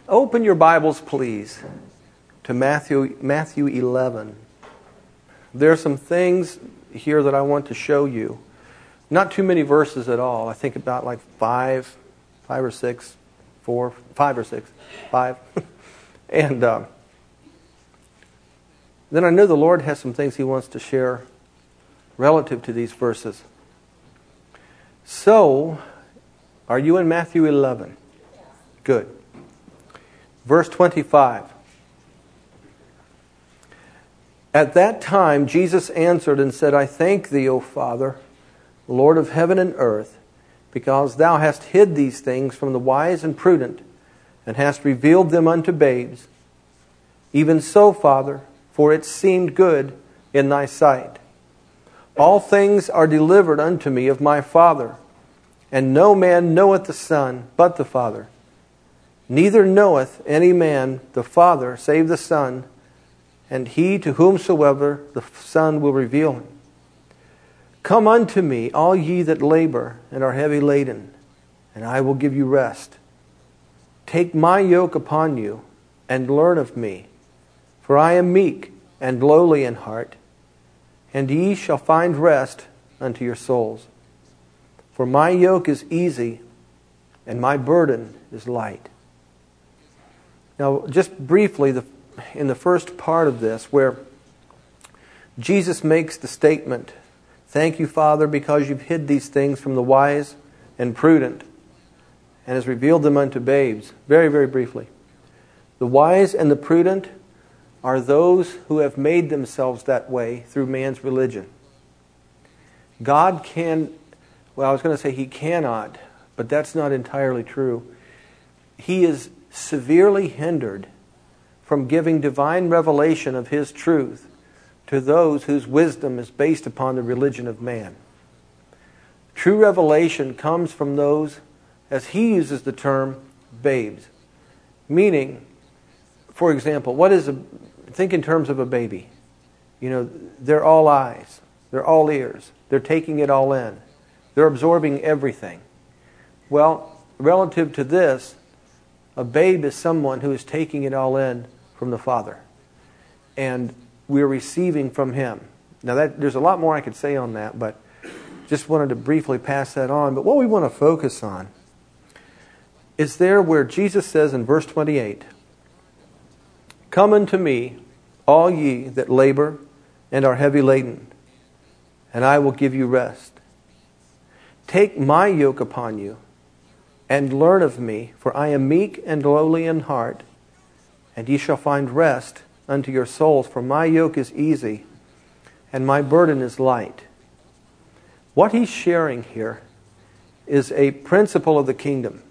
Open your Bibles, please, to Matthew 11. There are some things here that I want to show you. Not too many verses at all. I think about like five or six. And then I know the Lord has some things He wants to share relative to these verses. So, are you in Matthew 11? Good. Verse 25. At that time Jesus answered and said, I thank thee, O Father, Lord of heaven and earth, because thou hast hid these things from the wise and prudent, and hast revealed them unto babes. Even so, Father, for it seemed good in thy sight. All things are delivered unto me of my Father, and no man knoweth the Son but the Father. Neither knoweth any man the Father save the Son, and he to whomsoever the Son will reveal him. Come unto me, all ye that labor and are heavy laden, and I will give you rest. Take my yoke upon you, and learn of me, for I am meek and lowly in heart, and ye shall find rest unto your souls. For my yoke is easy, and my burden is light. Now, just briefly, in the first part of this, where Jesus makes the statement, thank you, Father, because you've hid these things from the wise and prudent, and has revealed them unto babes. Very, very briefly. The wise and the prudent are those who have made themselves that way through man's religion. God can, well, I was going to say He cannot, but that's not entirely true. He is severely hindered from giving divine revelation of His truth to those whose wisdom is based upon the religion of man. True revelation comes from those, as He uses the term, babes. Meaning, for example, think in terms of a baby. You know, they're all eyes. They're all ears. They're taking it all in. They're absorbing everything. Well, relative to this, a babe is someone who is taking it all in from the Father. And we're receiving from Him. Now, there's a lot more I could say on that, but just wanted to briefly pass that on. But what we want to focus on is there where Jesus says in verse 28, Come unto me, all ye that labor and are heavy laden, and I will give you rest. Take my yoke upon you, and learn of me, for I am meek and lowly in heart, and ye shall find rest unto your souls, for my yoke is easy, and my burden is light. What He's sharing here is a principle of the kingdom.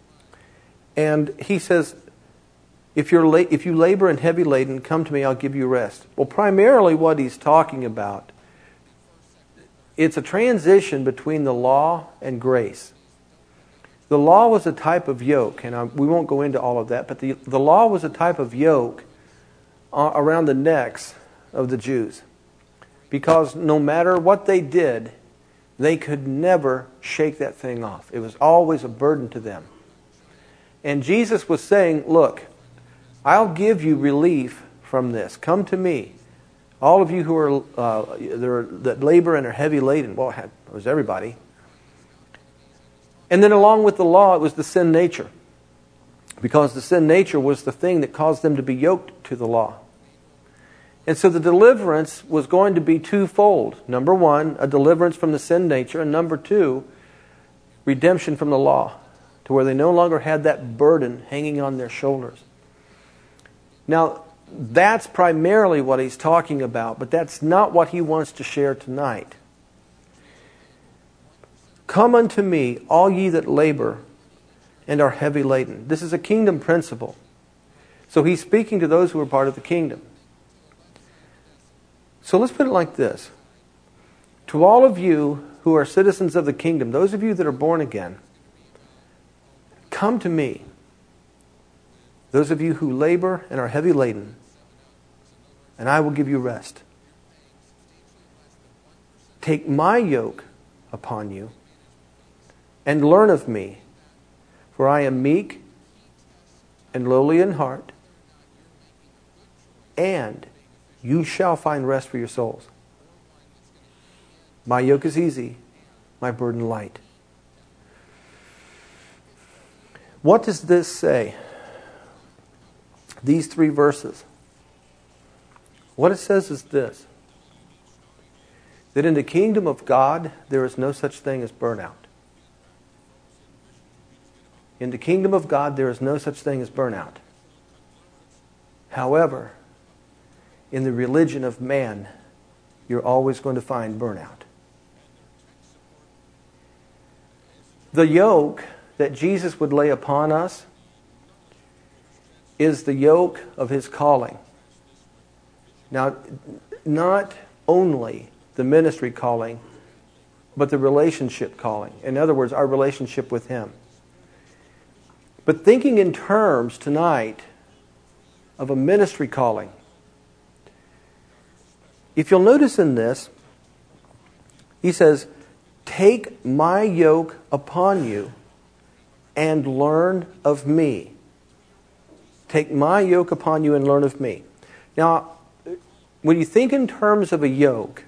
And He says, if you labor and heavy laden, come to me, I'll give you rest. Well, primarily what He's talking about, it's a transition between the law and grace. The law was a type of yoke, and we won't go into all of that, but the law was a type of yoke around the necks of the Jews. Because no matter what they did, they could never shake that thing off. It was always a burden to them. And Jesus was saying, look, I'll give you relief from this. Come to me. All of you who are that labor and are heavy laden. Well, it was everybody. And then along with the law, it was the sin nature. Because the sin nature was the thing that caused them to be yoked to the law. And so the deliverance was going to be twofold. Number one, a deliverance from the sin nature. And number two, redemption from the law. To where they no longer had that burden hanging on their shoulders. Now, that's primarily what He's talking about. But that's not what He wants to share tonight. Come unto me, all ye that labor and are heavy laden. This is a kingdom principle. So He's speaking to those who are part of the kingdom. So let's put it like this. To all of you who are citizens of the kingdom, those of you that are born again, come to me. Those of you who labor and are heavy laden, and I will give you rest. Take my yoke upon you and learn of me, for I am meek and lowly in heart, and you shall find rest for your souls. My yoke is easy, my burden light. What does this say? These 3 verses. What it says is this: that in the kingdom of God, there is no such thing as burnout. In the kingdom of God, there is no such thing as burnout. However, in the religion of man, you're always going to find burnout. The yoke that Jesus would lay upon us is the yoke of His calling. Now, not only the ministry calling, but the relationship calling. In other words, our relationship with Him. But thinking in terms tonight of a ministry calling, if you'll notice in this, He says, take my yoke upon you and learn of me. Take my yoke upon you and learn of me. Now, when you think in terms of a yoke,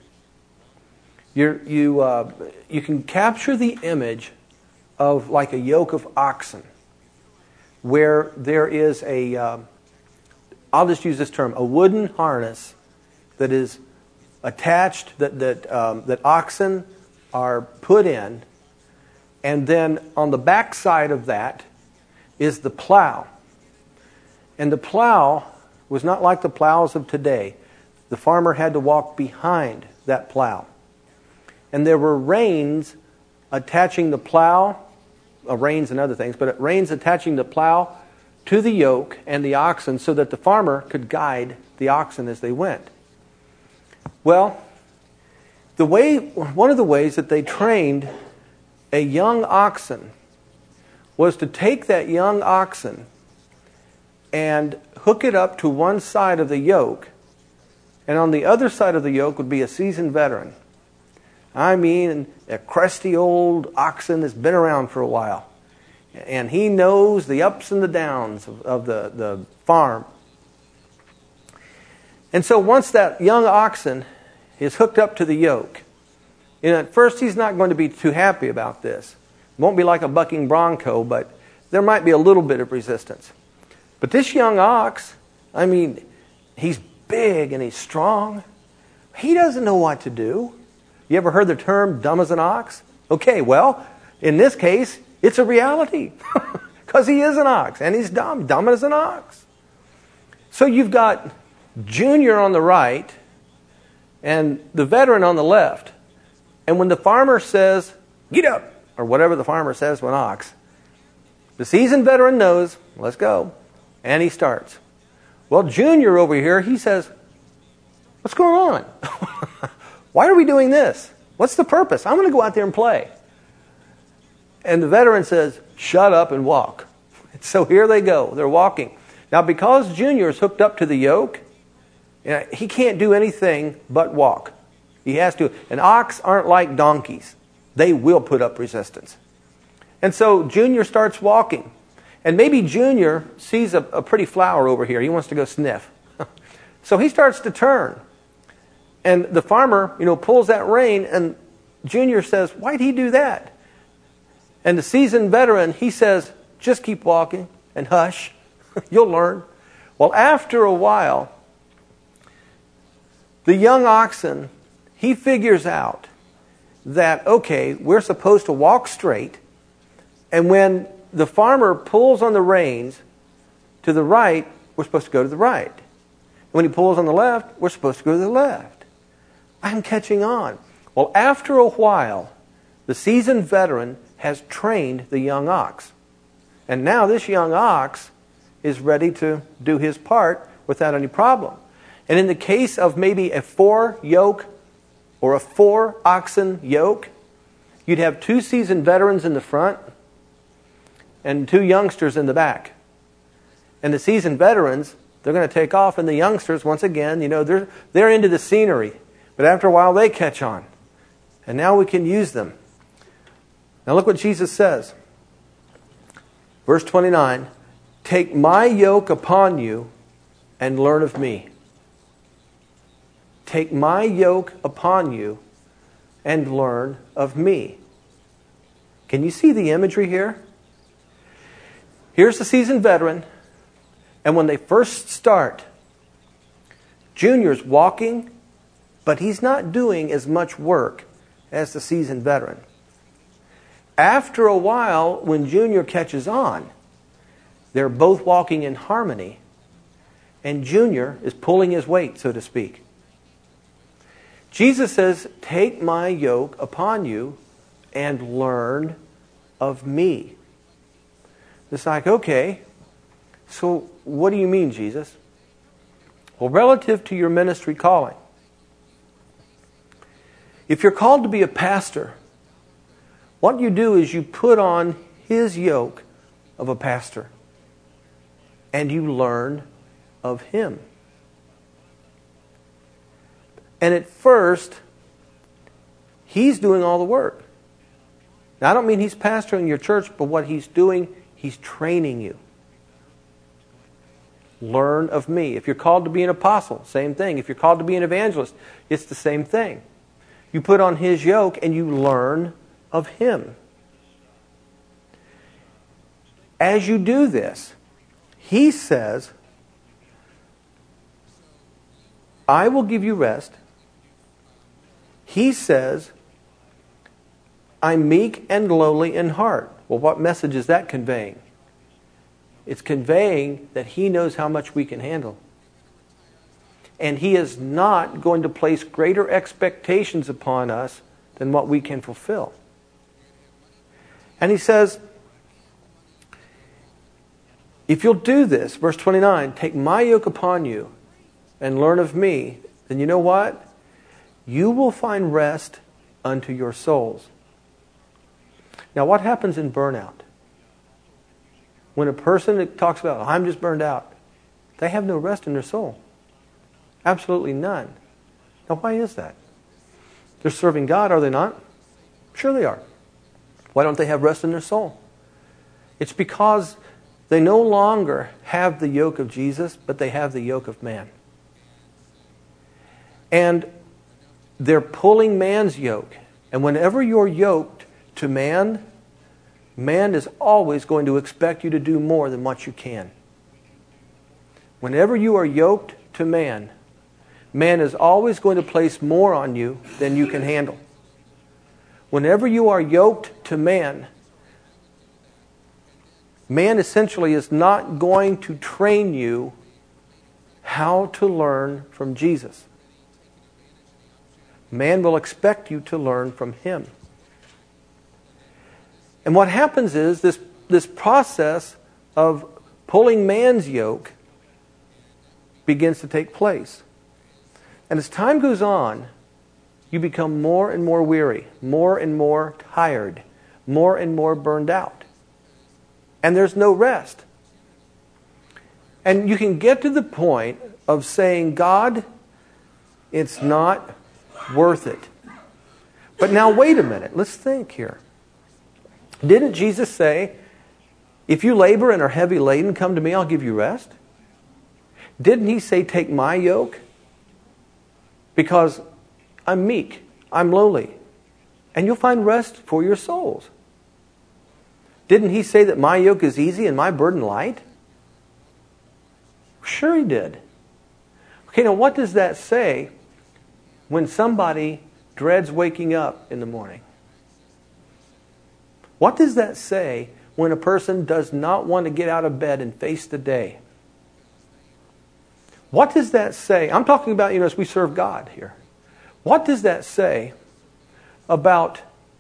you can capture the image of like a yoke of oxen, where there is I'll just use this term, a wooden harness that is attached, that oxen are put in, and then on the back side of that is the plow. And the plow was not like the plows of today. The farmer had to walk behind that plow. And there were reins attaching the plow, reins and other things, but reins attaching the plow to the yoke and the oxen so that the farmer could guide the oxen as they went. Well, one of the ways that they trained a young oxen was to take that young oxen and hook it up to one side of the yoke, and on the other side of the yoke would be a seasoned veteran. I mean, a crusty old oxen that's been around for a while. And he knows the ups and the downs of the farm. And so once that young oxen is hooked up to the yoke, at first he's not going to be too happy about this. It won't be like a bucking bronco, but there might be a little bit of resistance. But this young ox, I mean, he's big and he's strong. He doesn't know what to do. You ever heard the term dumb as an ox? Okay, well, in this case, it's a reality. Because he is an ox and he's dumb as an ox. So you've got Junior on the right and the veteran on the left. And when the farmer says, get up, or whatever the farmer says to an ox, the seasoned veteran knows, let's go. And he starts. Well, Junior over here, he says, what's going on? Why are we doing this? What's the purpose? I'm going to go out there and play. And the veteran says, shut up and walk. So here they go. They're walking. Now, because Junior is hooked up to the yoke, he can't do anything but walk. He has to. And ox aren't like donkeys. They will put up resistance. And so Junior starts walking. And maybe Junior sees a pretty flower over here. He wants to go sniff. So he starts to turn. And the farmer, pulls that rein, and Junior says, why'd he do that? And the seasoned veteran, he says, just keep walking and hush. You'll learn. Well, after a while, the young oxen, he figures out that, okay, we're supposed to walk straight. And when the farmer pulls on the reins to the right, we're supposed to go to the right. And when he pulls on the left, we're supposed to go to the left. I'm catching on. Well, after a while, the seasoned veteran has trained the young ox. And now this young ox is ready to do his part without any problem. And in the case of maybe a 4-yoke or a 4-oxen yoke, you'd have 2 seasoned veterans in the front and 2 youngsters in the back. And the seasoned veterans, they're going to take off, and the youngsters, once again, they're into the scenery. But after a while, they catch on. And now we can use them. Now look what Jesus says. Verse 29, Take my yoke upon you and learn of me. Take my yoke upon you and learn of me. Can you see the imagery here? Here's the seasoned veteran, and when they first start, Junior's walking, but he's not doing as much work as the seasoned veteran. After a while, when Junior catches on, they're both walking in harmony, and Junior is pulling his weight, so to speak. Jesus says, take my yoke upon you and learn of me. It's like, okay, so what do you mean, Jesus? Well, relative to your ministry calling, if you're called to be a pastor, what you do is you put on his yoke of a pastor and you learn of him. And at first, he's doing all the work. Now, I don't mean he's pastoring your church, but what he's doing, he's training you. Learn of me. If you're called to be an apostle, same thing. If you're called to be an evangelist, it's the same thing. You put on his yoke and you learn of him. As you do this, he says, I will give you rest. He says, I'm meek and lowly in heart. Well, what message is that conveying? It's conveying that he knows how much we can handle. And he is not going to place greater expectations upon us than what we can fulfill. And he says, if you'll do this, verse 29, take my yoke upon you and learn of me, then you know what? You will find rest unto your souls. Now, what happens in burnout? When a person talks about, I'm just burned out, they have no rest in their soul. Absolutely none. Now, why is that? They're serving God, are they not? Sure they are. Why don't they have rest in their soul? It's because they no longer have the yoke of Jesus, but they have the yoke of man. And they're pulling man's yoke. And whenever you're yoked to man, man is always going to expect you to do more than what you can. Whenever you are yoked to man, man is always going to place more on you than you can handle. Whenever you are yoked to man, man essentially is not going to train you how to learn from Jesus. Man will expect you to learn from him. And what happens is this process of pulling man's yoke begins to take place. And as time goes on, you become more and more weary, more and more tired, more and more burned out. And there's no rest. And you can get to the point of saying, God, it's not worth it. But now wait a minute, let's think here. Didn't Jesus say, if you labor and are heavy laden, come to me, I'll give you rest? Didn't he say, take my yoke? Because I'm meek, I'm lowly, and you'll find rest for your souls. Didn't he say that my yoke is easy and my burden light? Sure he did. Okay, now what does that say when somebody dreads waking up in the morning? What does that say when a person does not want to get out of bed and face the day? What does that say? I'm talking about, as we serve God here. What does that say about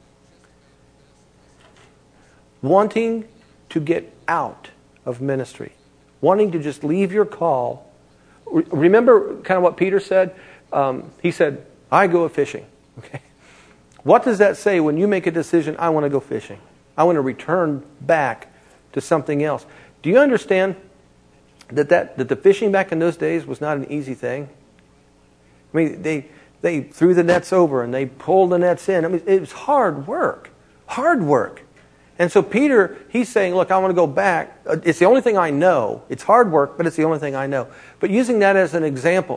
wanting to get out of ministry? Wanting to just leave your call. Remember kind of what Peter said? He said, I go fishing. Okay. What does that say when you make a decision, I want to go fishing? I want to return back to something else. Do you understand that the fishing back in those days was not an easy thing? I mean, they threw the nets over and they pulled the nets in. I mean, it was hard work. And And so Peter, he's saying, look, I want to go back. It's the only thing I know. It's hard work, but it's the only thing I know. But using that as an example,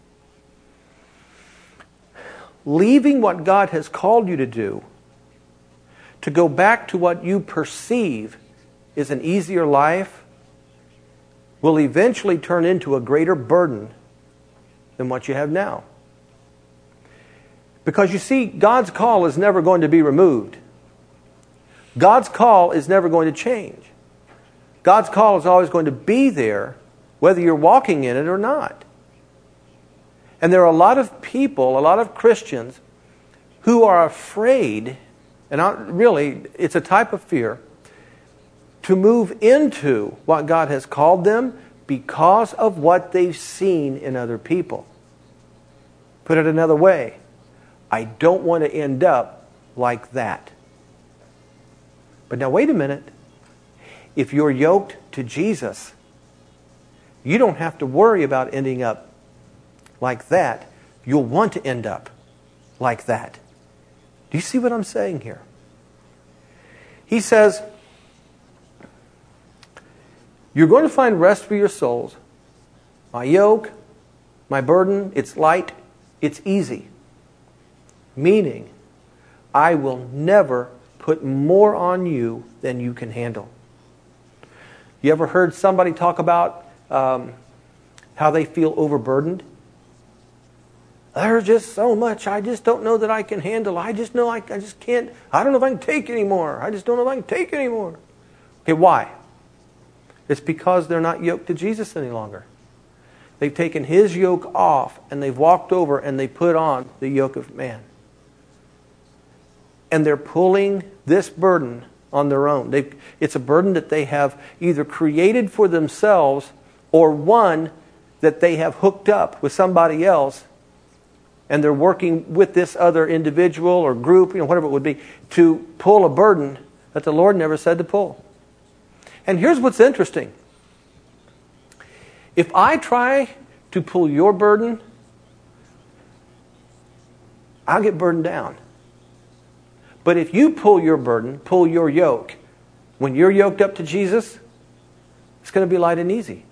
leaving what God has called you to do to go back to what you perceive is an easier life will eventually turn into a greater burden than what you have now. Because you see, God's call is never going to be removed. God's call is never going to change. God's call is always going to be there, whether you're walking in it or not. And there are a lot of people, a lot of Christians, who are afraid, and really, it's a type of fear, to move into what God has called them because of what they've seen in other people. Put it another way, I don't want to end up like that. But now wait a minute. If you're yoked to Jesus, you don't have to worry about ending up like that. You'll want to end up like that. Do you see what I'm saying here? He says, you're going to find rest for your souls. My yoke, my burden, it's light, it's easy. Meaning, I will never put more on you than you can handle. You ever heard somebody talk about how they feel overburdened? There's just so much I just don't know that I can handle. I just know I just can't. I don't know if I can take anymore. I just don't know if I can take anymore. Okay, why? It's because they're not yoked to Jesus any longer. They've taken His yoke off and they've walked over and they put on the yoke of man. And they're pulling this burden on their own. It's a burden that they have either created for themselves or one that they have hooked up with somebody else, and they're working with this other individual or group, whatever it would be, to pull a burden that the Lord never said to pull. And here's what's interesting. If I try to pull your burden, I'll get burdened down. But if you pull your burden, pull your yoke, when you're yoked up to Jesus, it's going to be light and easy.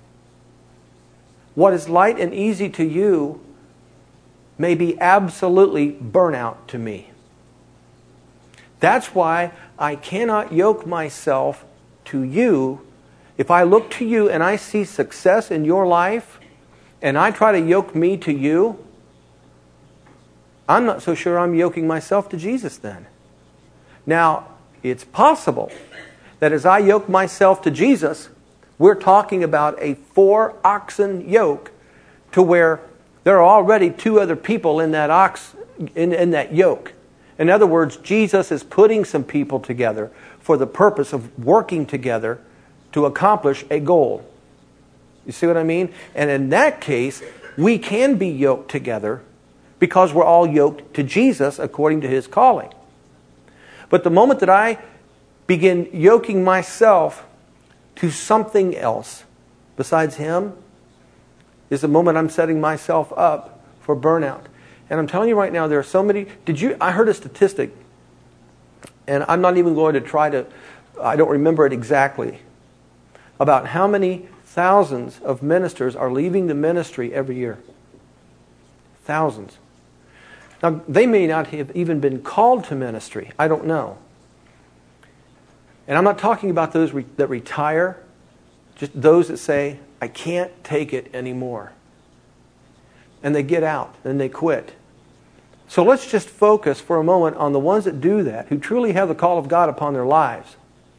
What is light and easy to you may be absolutely burnout to me. That's why I cannot yoke myself to you. If I look to you and I see success in your life, and I try to yoke me to you, I'm not so sure I'm yoking myself to Jesus then. Now, it's possible that as I yoke myself to Jesus, we're talking about a 4-oxen yoke to where there are already 2 other people in that in that yoke. In other words, Jesus is putting some people together for the purpose of working together to accomplish a goal. You see what I mean? And in that case, we can be yoked together because we're all yoked to Jesus according to His calling. But the moment that I begin yoking myself to something else besides Him is the moment I'm setting myself up for burnout. And I'm telling you right now, there are so many... I heard a statistic, and I'm not even going to try to... I don't remember it exactly, about how many thousands of ministers are leaving the ministry every year. Thousands. Now, they may not have even been called to ministry. I don't know. And I'm not talking about those that retire, just those that say, I can't take it anymore. And they get out and they quit. So let's just focus for a moment on the ones that do that, who truly have the call of God upon their lives.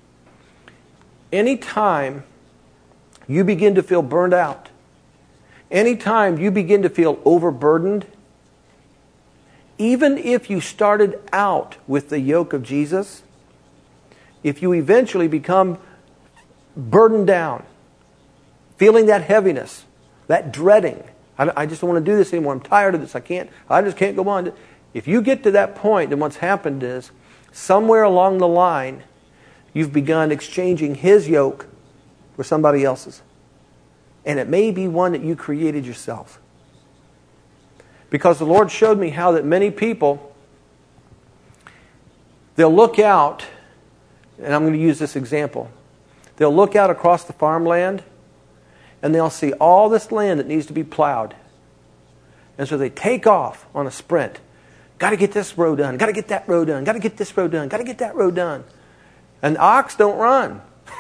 Anytime you begin to feel burned out, anytime you begin to feel overburdened, even if you started out with the yoke of Jesus, if you eventually become burdened down, feeling that heaviness, that dreading, I just don't want to do this anymore, I'm tired of this, I just can't go on. If you get to that point, then what's happened is, somewhere along the line, you've begun exchanging His yoke for somebody else's. And it may be one that you created yourself. Because the Lord showed me how that many people, they'll look out and I'm going to use this example. They'll look out across the farmland, and they'll see all this land that needs to be plowed. And so they take off on a sprint. Got to get this row done. Got to get that row done. Got to get this row done. Got to get that row done. And ox don't run.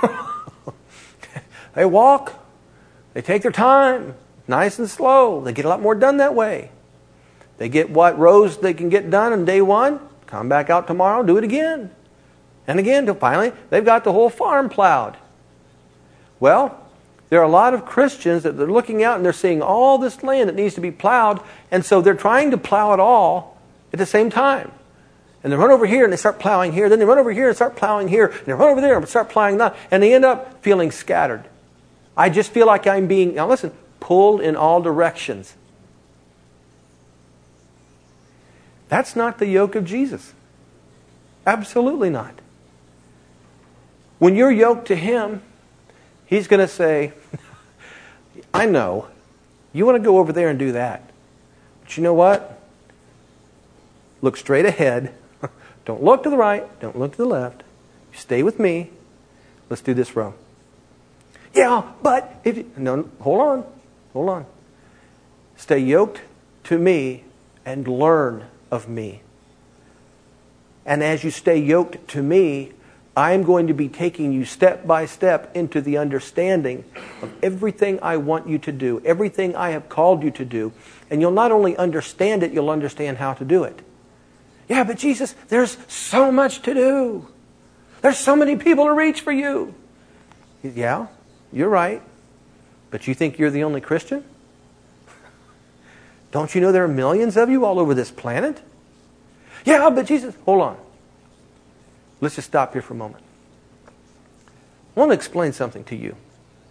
They walk. They take their time. Nice and slow. They get a lot more done that way. They get what rows they can get done on day one. Come back out tomorrow. Do it again. And again till finally they've got the whole farm plowed. Well, there are a lot of Christians that they're looking out and they're seeing all this land that needs to be plowed. And so they're trying to plow it all at the same time. And they run over here and they start plowing here. Then they run over here and start plowing here. And they run over there and start plowing that. And they end up feeling scattered. I just feel like I'm being, now listen, pulled in all directions. That's not the yoke of Jesus. Absolutely not. When you're yoked to Him, He's going to say, I know, you want to go over there and do that. But you know what? Look straight ahead. Don't look to the right. Don't look to the left. You stay with me. Let's do this row. Yeah, but if you... No, hold on. Stay yoked to me and learn of me. And as you stay yoked to me, I'm going to be taking you step by step into the understanding of everything I want you to do, everything I have called you to do. And you'll not only understand it, you'll understand how to do it. Yeah, but Jesus, there's so much to do. There's so many people to reach for you. Yeah, you're right. But you think you're the only Christian? Don't you know there are millions of you all over this planet? Yeah, but Jesus, hold on. Let's just stop here for a moment. I want to explain something to you.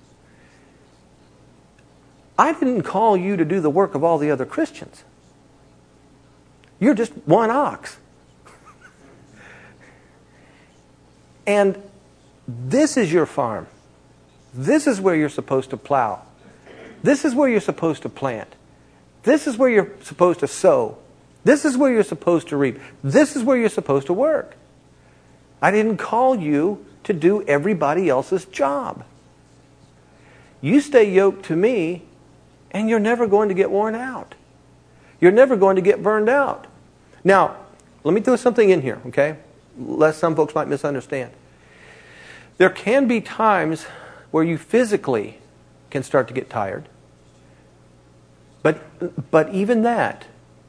I didn't call you to do the work of all the other Christians. You're just one ox. And this is your farm. This is where you're supposed to plow. This is where you're supposed to plant. This is where you're supposed to sow. This is where you're supposed to reap. This is where you're supposed to work. I didn't call you to do everybody else's job. You stay yoked to me, and you're never going to get worn out. You're never going to get burned out. Now, let me throw something in here, okay? Lest some folks might misunderstand. There can be times where you physically can start to get tired. But even that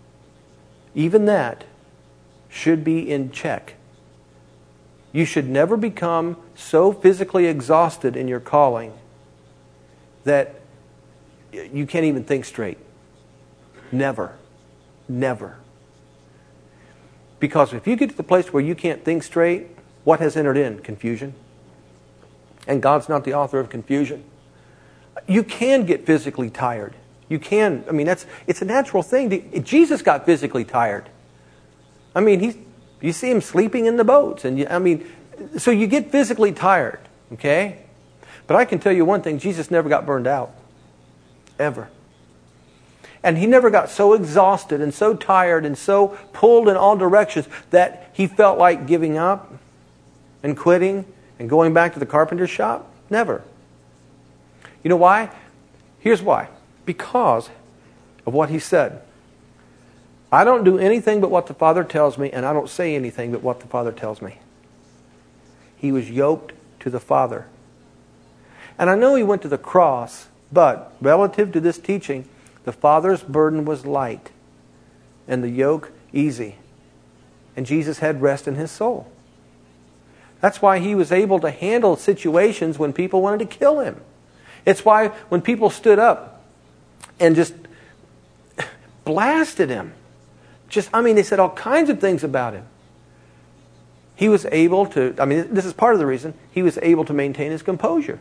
should be in check. You should never become so physically exhausted in your calling that you can't even think straight. Never. Never. Because if you get to the place where you can't think straight, what has entered in? Confusion. And God's not the author of confusion. You can get physically tired. You can. I mean, it's a natural thing. Jesus got physically tired. I mean, you see him sleeping in the boats. And so you get physically tired. Okay? But I can tell you one thing. Jesus never got burned out. Ever. And he never got so exhausted and so tired and so pulled in all directions that he felt like giving up and quitting and going back to the carpenter's shop. Never. You know why? Here's why. Because of what he said. I don't do anything but what the Father tells me, and I don't say anything but what the Father tells me. He was yoked to the Father. And I know he went to the cross, but relative to this teaching, the Father's burden was light and the yoke easy. And Jesus had rest in his soul. That's why he was able to handle situations when people wanted to kill him. It's why when people stood up and just blasted him, they said all kinds of things about him. He was able to, this is part of the reason, he was able to maintain his composure.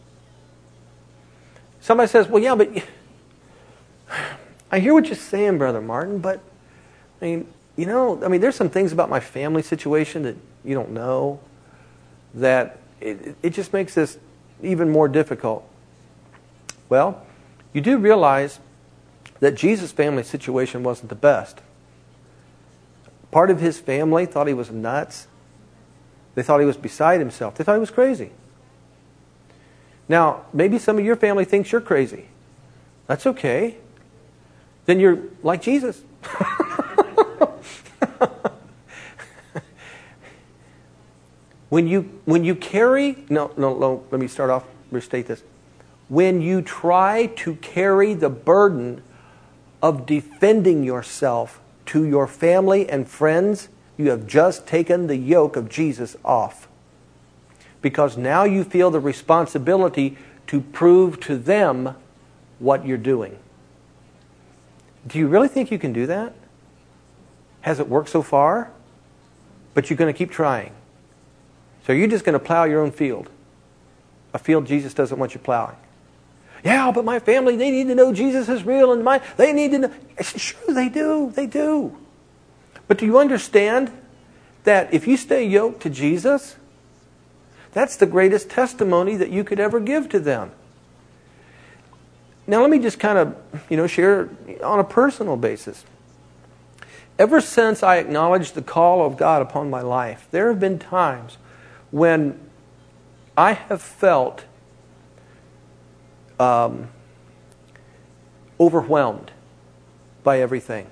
Somebody says, well, yeah, but I hear what you're saying, Brother Martin, but there's some things about my family situation that you don't know that it just makes this even more difficult. Well, you do realize that Jesus' family situation wasn't the best. Part of his family thought he was nuts. They thought he was beside himself. They thought he was crazy. Now, maybe some of your family thinks you're crazy. That's okay. Then you're like Jesus. When you carry... No, let me start off, restate this. When you try to carry the burden of defending yourself to your family and friends, you have just taken the yoke of Jesus off. Because now you feel the responsibility to prove to them what you're doing. Do you really think you can do that? Has it worked so far? But you're going to keep trying. So you're just going to plow your own field. A field Jesus doesn't want you plowing. Yeah, but my family, they need to know Jesus is real, and they need to know. Sure, they do. They do. But do you understand that if you stay yoked to Jesus, that's the greatest testimony that you could ever give to them? Now let me just kind of, share on a personal basis. Ever since I acknowledged the call of God upon my life, there have been times when I have felt overwhelmed by everything.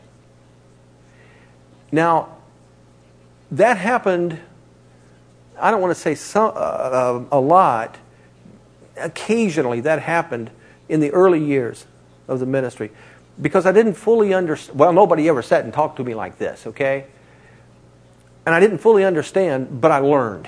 Now, that happened, I don't want to say a lot. Occasionally that happened in the early years of the ministry. Because I didn't fully understand. Well, nobody ever sat and talked to me like this, okay? And I didn't fully understand, but I learned.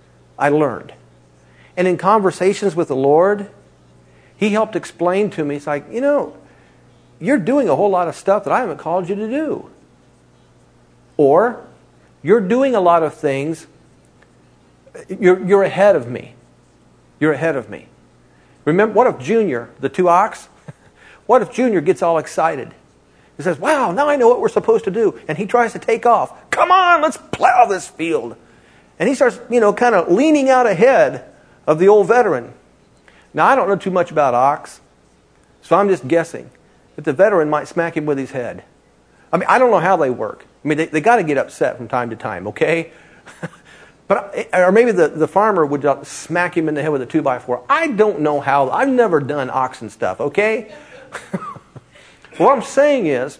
And in conversations with the Lord, He helped explain to me, it's like, you're doing a whole lot of stuff that I haven't called you to do. Or, you're doing a lot of things, you're ahead of me. You're ahead of me. Remember, what if Junior, the 2 ox, what if Junior gets all excited? He says, wow, now I know what we're supposed to do. And he tries to take off. Come on, let's plow this field. And he starts, kind of leaning out ahead of the old veteran. Now, I don't know too much about ox, so I'm just guessing that the veteran might smack him with his head. I mean, I don't know how they work. I mean, they got to get upset from time to time, okay? Or maybe the farmer would smack him in the head with a 2x4. I don't know how. I've never done oxen stuff, okay? What I'm saying is,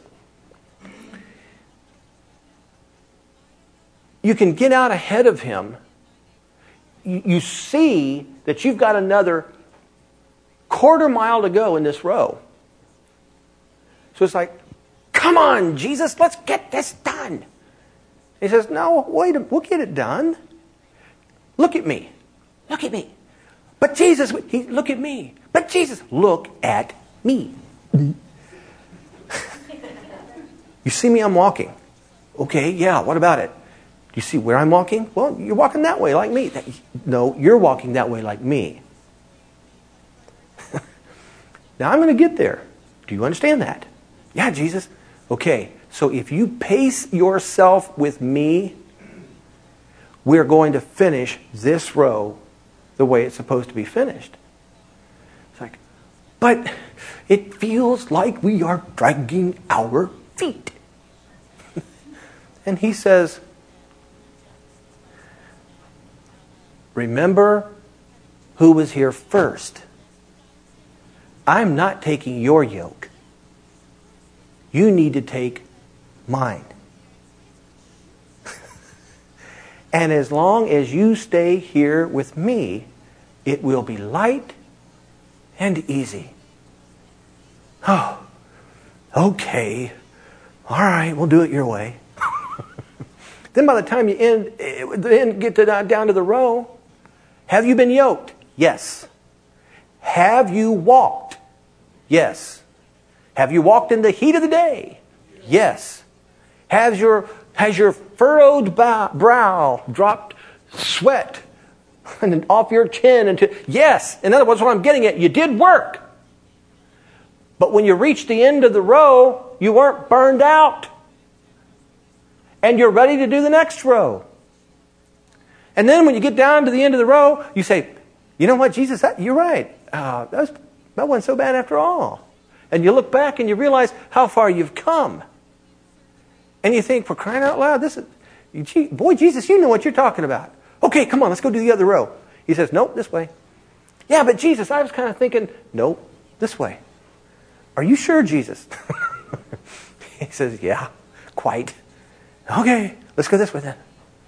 you can get out ahead of him. You see that you've got another quarter mile to go in this row. So it's like, come on, Jesus, let's get this done. He says, no, wait, we'll get it done. Look at me. Look at me. But Jesus, look at me. But Jesus, look at me. You see me, I'm walking. Okay, yeah, what about it? Do you see where I'm walking? Well, you're walking that way like me. No, you're walking that way like me. Now I'm going to get there. Do you understand that? Yeah, Jesus. Okay, so if you pace yourself with me, we're going to finish this row the way it's supposed to be finished. It's like, but it feels like we are dragging our feet. And he says, remember who was here first. I'm not taking your yoke. You need to take mine. And as long as you stay here with me, it will be light and easy. Oh, okay. All right, we'll do it your way. Then by the time you get down to the row, have you been yoked? Yes. Have you walked? Yes. Have you walked in the heat of the day? Yes. Has your furrowed brow dropped sweat off your chin? Yes. In other words, what I'm getting at, you did work. But when you reached the end of the row, you weren't burned out. And you're ready to do the next row. And then when you get down to the end of the row, you say, you know what, Jesus, you're right. That wasn't so bad after all. And you look back and you realize how far you've come. And you think, for crying out loud, boy, Jesus, you know what you're talking about. Okay, come on, let's go do the other row. He says, nope, this way. Yeah, but Jesus, I was kind of thinking, nope, this way. Are you sure, Jesus? He says, yeah, quite. Okay, let's go this way then.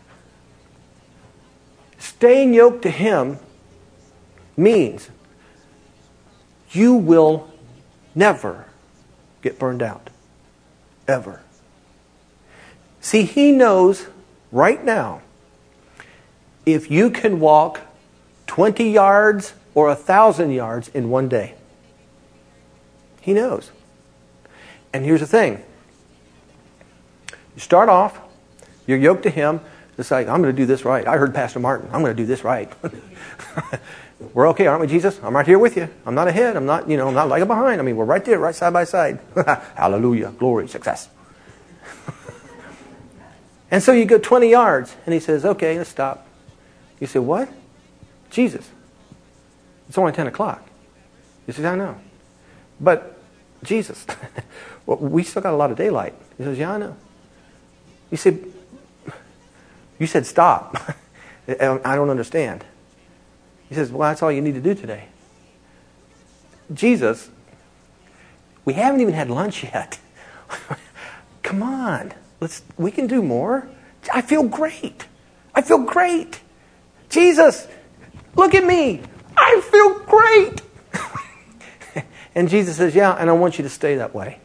Staying yoked to Him means you will never get burned out. Ever. See, He knows right now if you can walk 20 yards or 1,000 yards in one day. He knows. And here's the thing. You start off, you're yoked to Him. It's like, I'm going to do this right. I heard Pastor Martin. I'm going to do this right. We're okay, aren't we, Jesus? I'm right here with you. I'm not ahead. I'm not, I'm not lagging behind. I mean, we're right there, right side by side. Hallelujah, glory, success. And so you go 20 yards, and He says, okay, let's stop. You say, what? Jesus, it's only 10 o'clock. He says, I know. But, Jesus, well, we still got a lot of daylight. He says, yeah, I know. You said stop. I don't understand. He says, well, that's all you need to do today. Jesus, we haven't even had lunch yet. Come on. We can do more. I feel great. I feel great. Jesus, look at me. I feel great. And Jesus says, yeah, and I want you to stay that way.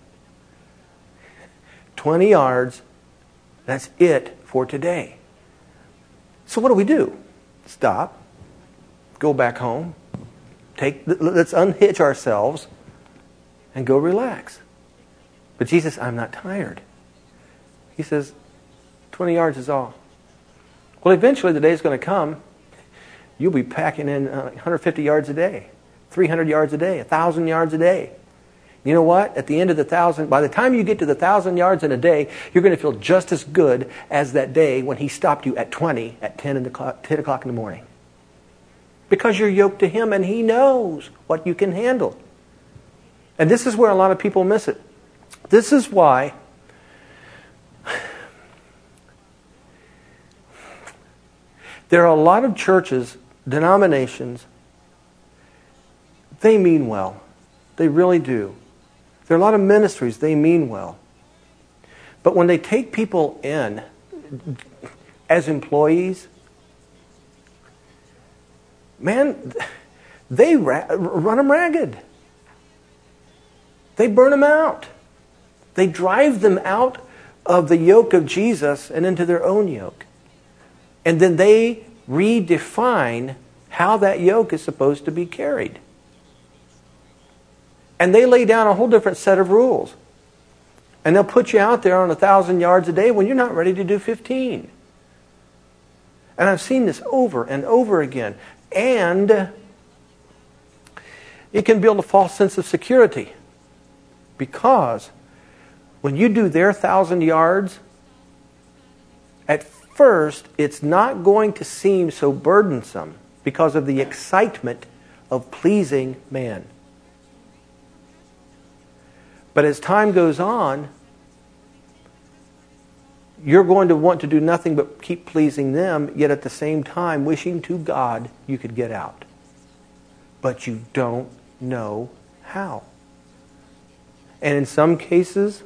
20 yards, that's it for today. So what do? Stop. Go back home. Let's unhitch ourselves and go relax. But Jesus, I'm not tired. He says, 20 yards is all. Well, eventually the day is going to come. You'll be packing in 150 yards a day, 300 yards a day, 1,000 yards a day. You know what? At the end of the 1,000, by the time you get to the 1,000 yards in a day, you're going to feel just as good as that day when He stopped you at 20 at 10 o'clock in the morning. Because you're yoked to Him and He knows what you can handle. And this is where a lot of people miss it. This is why there are a lot of churches, denominations, they mean well. They really do. There are a lot of ministries, they mean well. But when they take people in as employees, man, they run them ragged. They burn them out. They drive them out of the yoke of Jesus and into their own yoke. And then they redefine how that yoke is supposed to be carried. And they lay down a whole different set of rules. And they'll put you out there on 1,000 yards a day when you're not ready to do 15. And I've seen this over and over again. And it can build a false sense of security. Because when you do their 1,000 yards, at first it's not going to seem so burdensome because of the excitement of pleasing man. But as time goes on, you're going to want to do nothing but keep pleasing them, yet at the same time wishing to God you could get out. But you don't know how. And in some cases,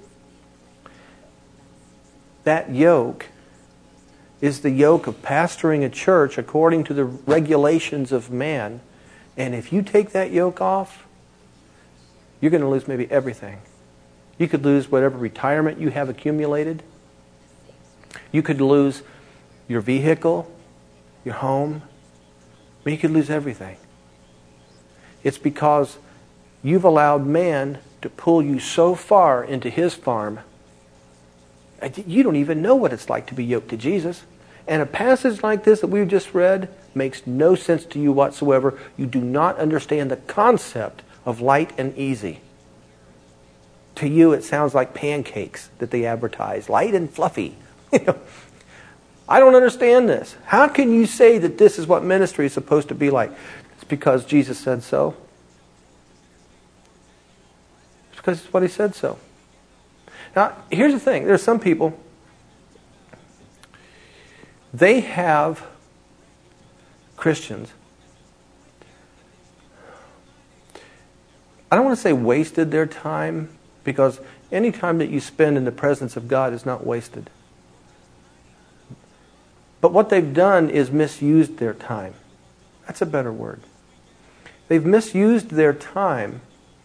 that yoke is the yoke of pastoring a church according to the regulations of man. And if you take that yoke off, you're going to lose maybe everything. You could lose whatever retirement you have accumulated. You could lose your vehicle, your home. But you could lose everything. It's because you've allowed man to pull you so far into his farm, you don't even know what it's like to be yoked to Jesus. And a passage like this that we've just read makes no sense to you whatsoever. You do not understand the concept of light and easy. To you, it sounds like pancakes that they advertise. Light and fluffy. I don't understand this. How can you say that this is what ministry is supposed to be like? It's because Jesus said so. It's because it's what He said so. Now, here's the thing. There's some people, they have Christians, I don't want to say wasted their time, because any time that you spend in the presence of God is not wasted. But what they've done is misused their time. That's a better word. They've misused their time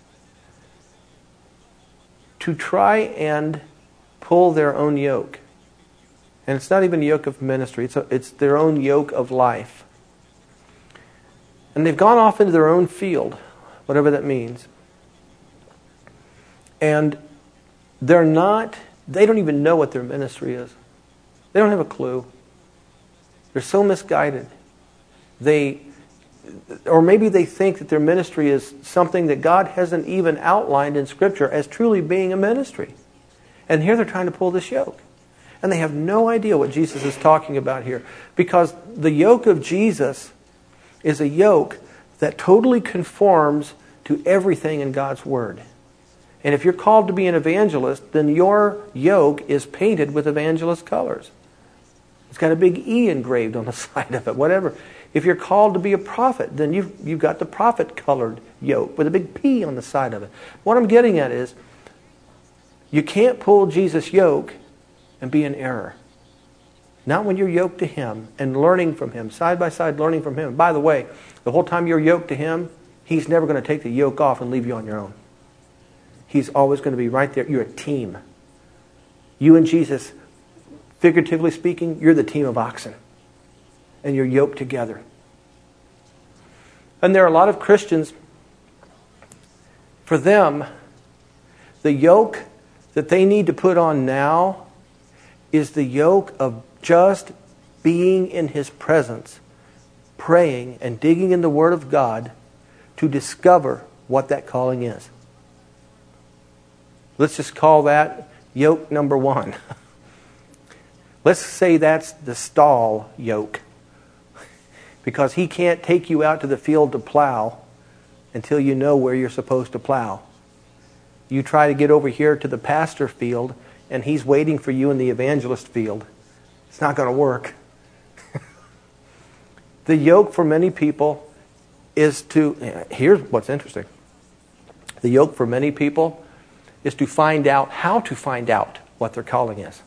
to try and pull their own yoke. And it's not even a yoke of ministry. It's their own yoke of life. And they've gone off into their own field, whatever that means. And they don't even know what their ministry is. They don't have a clue. They're so misguided. Or maybe they think that their ministry is something that God hasn't even outlined in Scripture as truly being a ministry. And here they're trying to pull this yoke. And they have no idea what Jesus is talking about here. Because the yoke of Jesus is a yoke that totally conforms to everything in God's Word. And if you're called to be an evangelist, then your yoke is painted with evangelist colors. It's got a big E engraved on the side of it, whatever. If you're called to be a prophet, then you've got the prophet-colored yoke with a big P on the side of it. What I'm getting at is, you can't pull Jesus' yoke and be in error. Not when you're yoked to Him and learning from Him, side by side learning from Him. By the way, the whole time you're yoked to Him, He's never going to take the yoke off and leave you on your own. He's always going to be right there. You're a team. You and Jesus, figuratively speaking, you're the team of oxen. And you're yoked together. And there are a lot of Christians, for them, the yoke that they need to put on now is the yoke of just being in His presence, praying and digging in the Word of God to discover what that calling is. Let's just call that yoke number 1. Let's say that's the stall yoke. Because He can't take you out to the field to plow until you know where you're supposed to plow. You try to get over here to the pasture field, and He's waiting for you in the evangelist field. It's not going to work. The yoke for many people is to... Here's what's interesting. The yoke for many people is to find out how to find out what their calling is.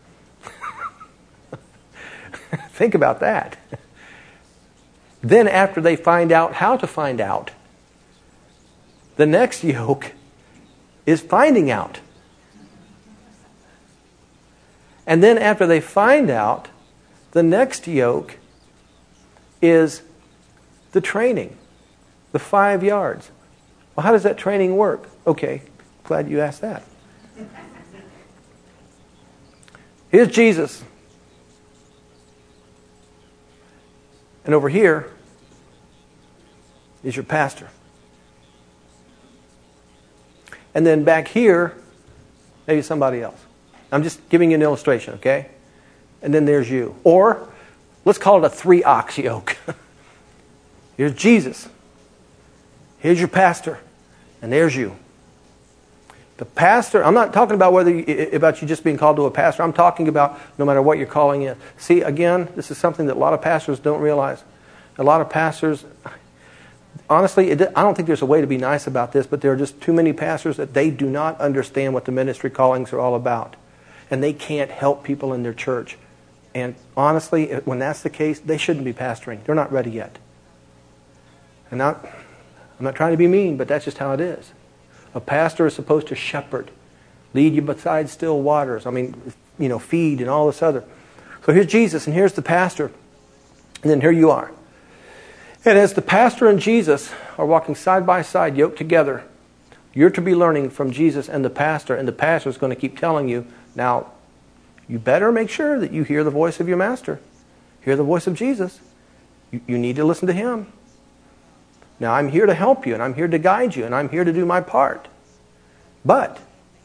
Think about that. Then after they find out how to find out, the next yoke is finding out. And then after they find out, the next yoke is the training, the 5 yards. Well, how does that training work? Okay, glad you asked that. Here's Jesus. And over here is your pastor. And then back here, maybe somebody else. I'm just giving you an illustration, okay? And then there's you. Or, let's call it a 3-ox yoke. Here's Jesus. Here's your pastor. And there's you. The pastor, I'm not talking about about you just being called to a pastor. I'm talking about no matter what your calling is. See, again, this is something that a lot of pastors don't realize. A lot of pastors, honestly, I don't think there's a way to be nice about this, but there are just too many pastors that they do not understand what the ministry callings are all about. And they can't help people in their church. And honestly, when that's the case, they shouldn't be pastoring. They're not ready yet. And I'm not trying to be mean, but that's just how it is. A pastor is supposed to shepherd, lead you beside still waters. I mean, feed and all this other. So here's Jesus and here's the pastor. And then here you are. And as the pastor and Jesus are walking side by side, yoked together, you're to be learning from Jesus and the pastor is going to keep telling you, now, you better make sure that you hear the voice of your master. Hear the voice of Jesus. You need to listen to Him. Now, I'm here to help you, and I'm here to guide you, and I'm here to do my part. But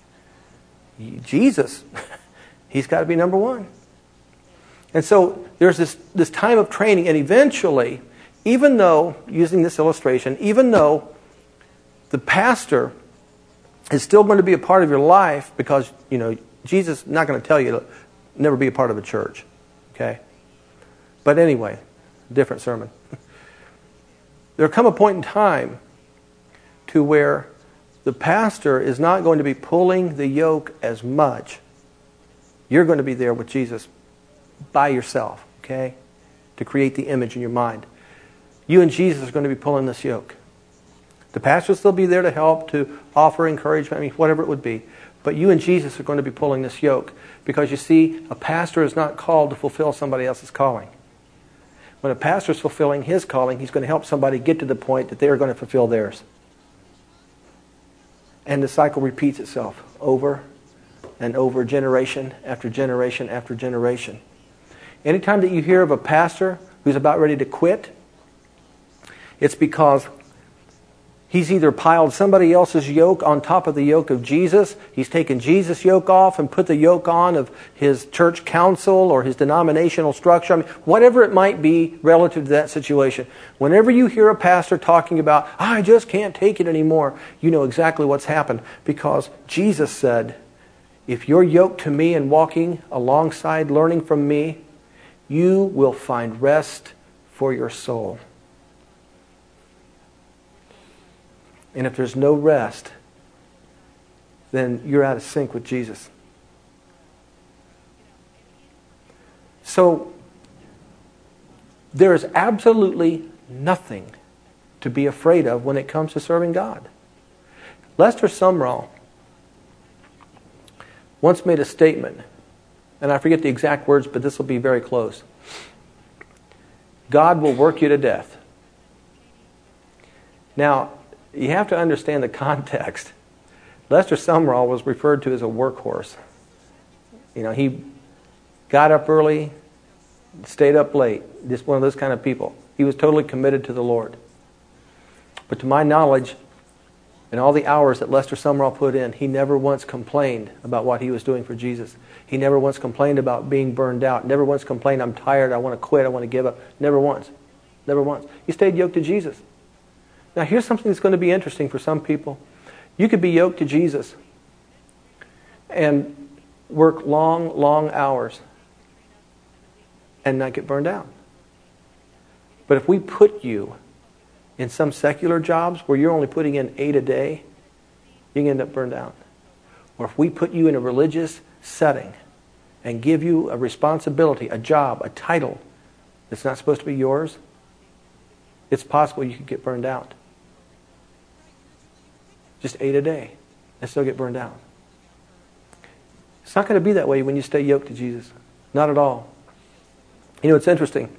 Jesus, He's got to be number 1. And so there's this time of training, and eventually, even though, using this illustration, even though the pastor is still going to be a part of your life, because, Jesus is not going to tell you to never be a part of a church. Okay? But anyway, different sermon. There'll come a point in time to where the pastor is not going to be pulling the yoke as much. You're going to be there with Jesus by yourself, okay? To create the image in your mind. You and Jesus are going to be pulling this yoke. The pastor will still be there to help, to offer encouragement, whatever it would be. But you and Jesus are going to be pulling this yoke. Because you see, a pastor is not called to fulfill somebody else's calling. When a pastor is fulfilling his calling, he's going to help somebody get to the point that they're going to fulfill theirs. And the cycle repeats itself over and over, generation after generation after generation. Anytime that you hear of a pastor who's about ready to quit, it's because he's either piled somebody else's yoke on top of the yoke of Jesus, he's taken Jesus' yoke off and put the yoke on of his church council or his denominational structure. Whatever it might be relative to that situation. Whenever you hear a pastor talking about, I just can't take it anymore, you know exactly what's happened. Because Jesus said, if you're yoked to me and walking alongside, learning from me, you will find rest for your soul. And if there's no rest, then you're out of sync with Jesus. So, there is absolutely nothing to be afraid of when it comes to serving God. Lester Sumrall once made a statement, and I forget the exact words, but this will be very close. God will work you to death. Now, you have to understand the context. Lester Sumrall was referred to as a workhorse. You know, he got up early, stayed up late. Just one of those kind of people. He was totally committed to the Lord. But to my knowledge, in all the hours that Lester Sumrall put in, he never once complained about what he was doing for Jesus. He never once complained about being burned out. Never once complained, I'm tired, I want to quit, I want to give up. Never once. Never once. He stayed yoked to Jesus. Now here's something that's going to be interesting for some people. You could be yoked to Jesus and work long, long hours and not get burned out. But if we put you in some secular jobs where you're only putting in 8 a day, you can end up burned out. Or if we put you in a religious setting and give you a responsibility, a job, a title that's not supposed to be yours, it's possible you could get burned out. Just 8 a day and still get burned out. It's not going to be that way when you stay yoked to Jesus. Not at all. You know, it's interesting.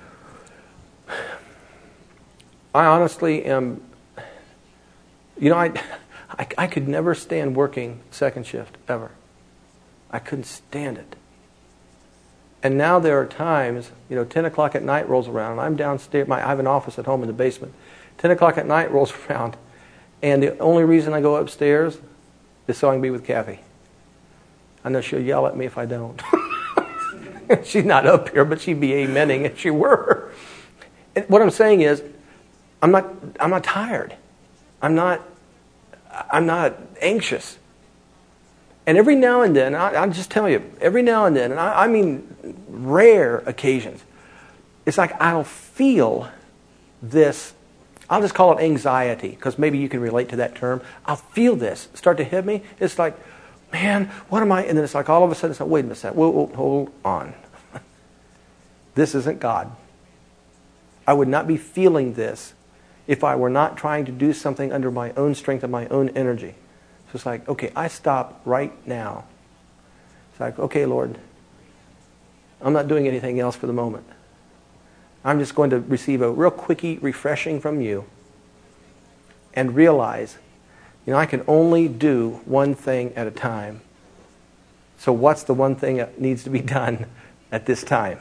I honestly am, you know, I could never stand working second shift, ever. I couldn't stand it. And now there are times, 10 o'clock at night rolls around, and I'm downstairs, I have an office at home in the basement. 10 o'clock at night rolls around, and the only reason I go upstairs is so I can be with Kathy. I know she'll yell at me if I don't. She's not up here, but she'd be amening if she were. And what I'm saying is, I'm not tired. I'm not anxious. And every now and then, I'll just tell you, every now and then, and I mean rare occasions, it's like I'll feel this, I'll just call it anxiety, because maybe you can relate to that term. I'll feel this start to hit me. It's like, man, what am I? And then it's like all of a sudden, it's like, wait a minute, hold on. This isn't God. I would not be feeling this if I were not trying to do something under my own strength and my own energy. So it's like, okay, I stop right now. It's like, okay, Lord, I'm not doing anything else for the moment. I'm just going to receive a real quickie refreshing from you and realize, I can only do one thing at a time. So what's the one thing that needs to be done at this time?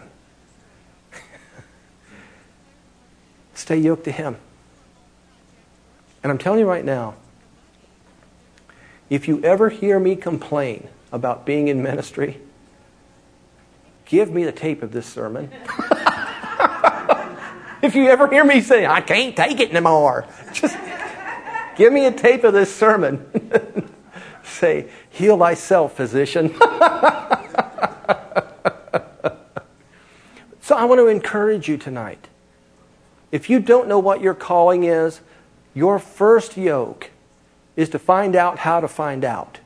Stay yoked to Him. And I'm telling you right now, if you ever hear me complain about being in ministry, give me the tape of this sermon. If you ever hear me say, I can't take it anymore, just give me a tape of this sermon. Say, heal thyself, physician. So I want to encourage you tonight. If you don't know what your calling is, your first yoke is to find out how to find out.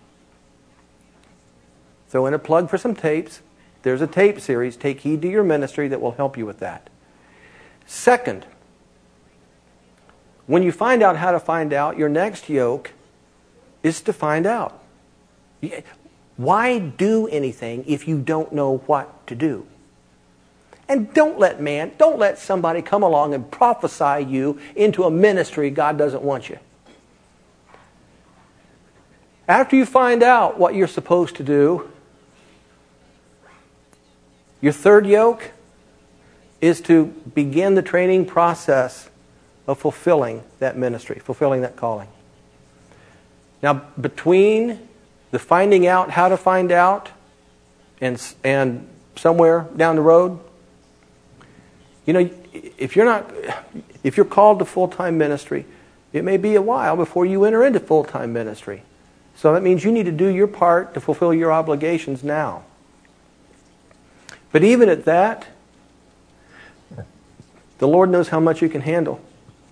Throw in a plug for some tapes. There's a tape series, Take Heed to Your Ministry, that will help you with that. Second, when you find out how to find out, your next yoke is to find out. Why do anything if you don't know what to do? And don't let somebody come along and prophesy you into a ministry God doesn't want you. After you find out what you're supposed to do, your third yoke is to begin the training process of fulfilling that ministry, fulfilling that calling. Now, between the finding out how to find out and somewhere down the road, if you're called to full-time ministry, it may be a while before you enter into full-time ministry. So that means you need to do your part to fulfill your obligations now. But even at that, the Lord knows how much you can handle.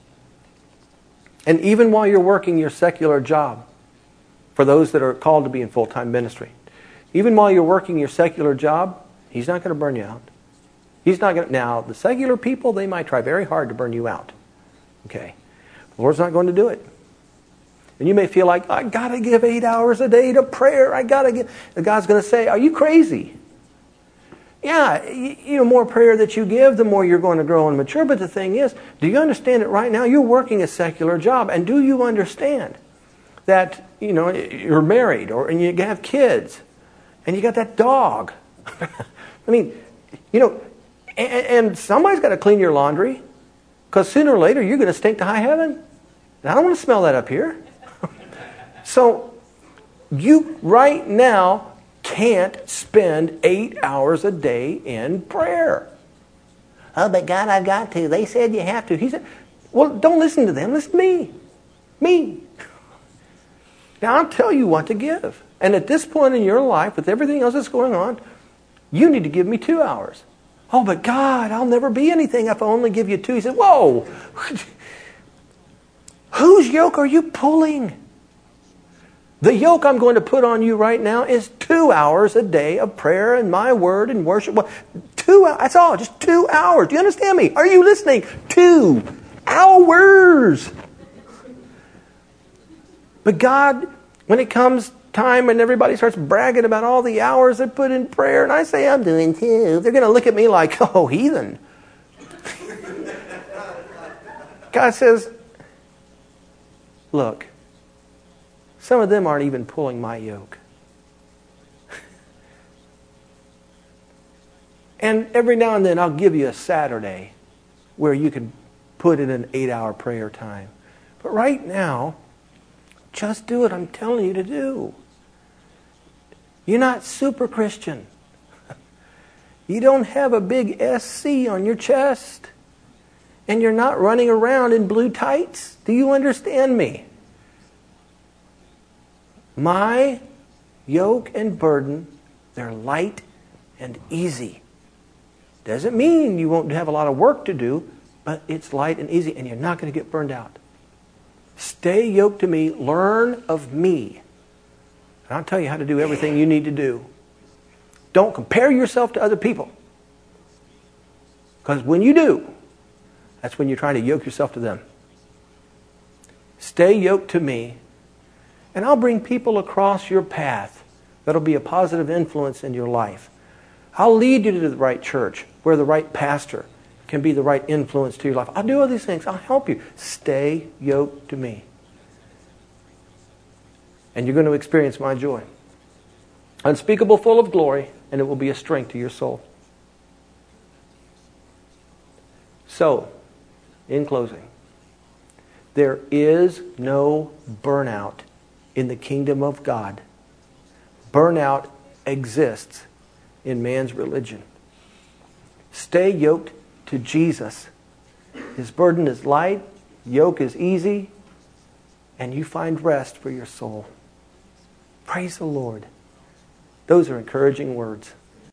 And even while you're working your secular job, for those that are called to be in full-time ministry, even while you're working your secular job, He's not going to burn you out. He's not going to. Now, the secular people, they might try very hard to burn you out. Okay? The Lord's not going to do it. And you may feel like, I got to give 8 hours a day to prayer. And God's going to say, are you crazy? Yeah, more prayer that you give, the more you're going to grow and mature. But the thing is, do you understand that right now you're working a secular job? And do you understand that, you're married and you have kids and you got that dog? I mean, and somebody's got to clean your laundry, because sooner or later you're going to stink to high heaven. And I don't want to smell that up here. So you right now can't spend 8 hours a day in prayer. Oh, but God, I've got to. They said you have to. He said, well, don't listen to them. Listen to me. Me. Now, I'll tell you what to give. And at this point in your life, with everything else that's going on, you need to give me 2 hours. Oh, but God, I'll never be anything if I only give you 2. He said, whoa. Whose yoke are you pulling? The yoke I'm going to put on you right now is 2 hours a day of prayer and my word and worship. Well, 2 hours, that's all, just 2 hours. Do you understand me? Are you listening? 2 hours. But God, when it comes time and everybody starts bragging about all the hours they put in prayer, and I say, I'm doing 2, they're going to look at me like, oh, heathen. God says, look, some of them aren't even pulling my yoke. And every now and then I'll give you a Saturday where you can put in an 8-hour prayer time. But right now, just do what I'm telling you to do. You're not super Christian. You don't have a big SC on your chest. And you're not running around in blue tights. Do you understand me? My yoke and burden, they're light and easy. Doesn't mean you won't have a lot of work to do, but it's light and easy, and you're not going to get burned out. Stay yoked to me. Learn of me. And I'll tell you how to do everything you need to do. Don't compare yourself to other people. Because when you do, that's when you're trying to yoke yourself to them. Stay yoked to me. And I'll bring people across your path that'll be a positive influence in your life. I'll lead you to the right church where the right pastor can be the right influence to your life. I'll do all these things. I'll help you. Stay yoked to me. And you're going to experience my joy. Unspeakable, full of glory, and it will be a strength to your soul. So, in closing, there is no burnout in the kingdom of God. Burnout exists in man's religion. Stay yoked to Jesus. His burden is light, yoke is easy, and you find rest for your soul. Praise the Lord. Those are encouraging words.